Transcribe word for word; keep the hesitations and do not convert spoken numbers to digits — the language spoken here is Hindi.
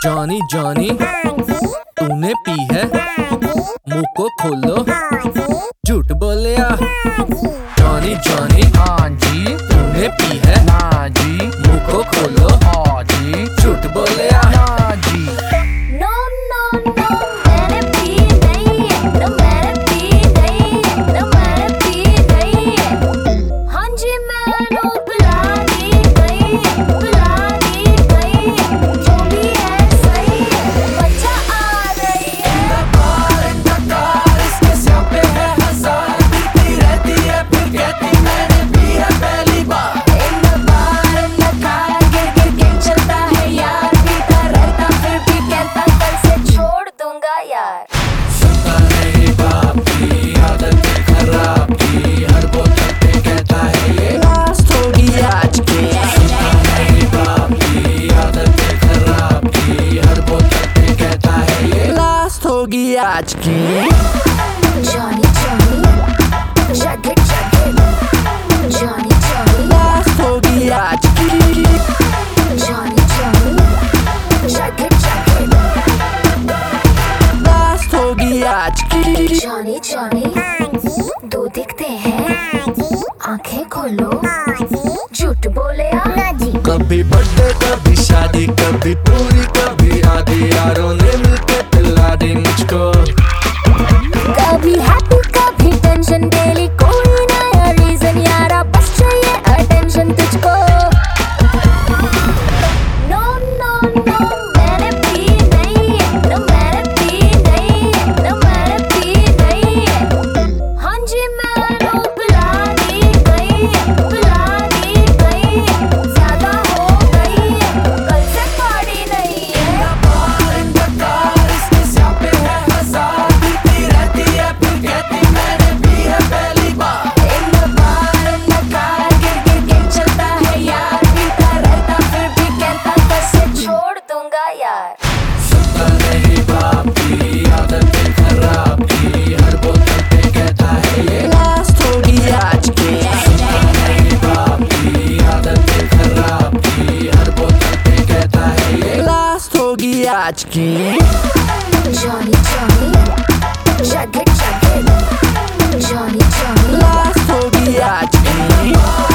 जॉनी जॉनी तूने पी है, मुंह को खोलो, झूठ बोलिया। जॉनी जॉनी हाँ जी, तूने पी है, ना जी, मुंह को खोलो, हाँ जी, झूठ बोलिया। ना जी। नो नो नो मैंने पी नहीं है, नो मैंने पी नहीं है, नो मैंने पी नहीं है। हाँ जी मैंने बुला दी गई है, बुला दी गई है, जो भी है सही है, बच्चा आ रही है। इसके सिर पे है हजार, पीती रहती है फिर कहती मैंने पी है पहली बार। इन बार इन कार गिर गिर के चलता है यार, पीता रहता फिर भी कहता कल से छोड़ दूंगा यार। सुनता नहीं बाप की आदत है खराब की, हर बोतल पे कहता है ये लास्ट होगी आज की। सुनता नहीं बाप की आदत है खराब की, हर बोतल पे कहता है ये लास्ट होगी आज की। Johnny Johnny chug it chug it, Johnny Johnny last होगी आज की। Johnny Johnny chug it chug it, last होगी आज की। Johnny Johnny दो दिखते हैं, आंखें खोलो, झूठ बोले आ जी। कभी बर्थडे कभी शादी, कभी पूरी कभी आधी, यारों ने मिलके पिला दी मुझको। कभी हैप्पी कभी टेंशन, डेली कोई नया रीजन, यारा बस चाहिए अटेंशन तुझको। नो नो नो मैंने पी नहीं है, नो मैंने पी नहीं है, नो मैंने पी नहीं है। हाँ जी मैंने बुला दी गई है, बुला दी गई है, ज्यादा हो गई है, कल से पार्टी नहीं है। इसके सिर पे है हजार, पीती रहती है फिर कहती मैंने पी है पहली बार। इन बार इन कार गिर गिर के चलता है यार, पीता रहता फिर भी कहता कल से छोड़ दूंगा यार। सुनता नहीं बाप की आदत है खराब की, हर बोतल पे कहता है ये लास्ट होगी आज की। सुनता नहीं बाप की आदत है खराब की, हर बोतल पे कहता है ये लास्ट होगी आज की। Johnny Johnny chug it chug it, Johnny Johnny last होगी आज की।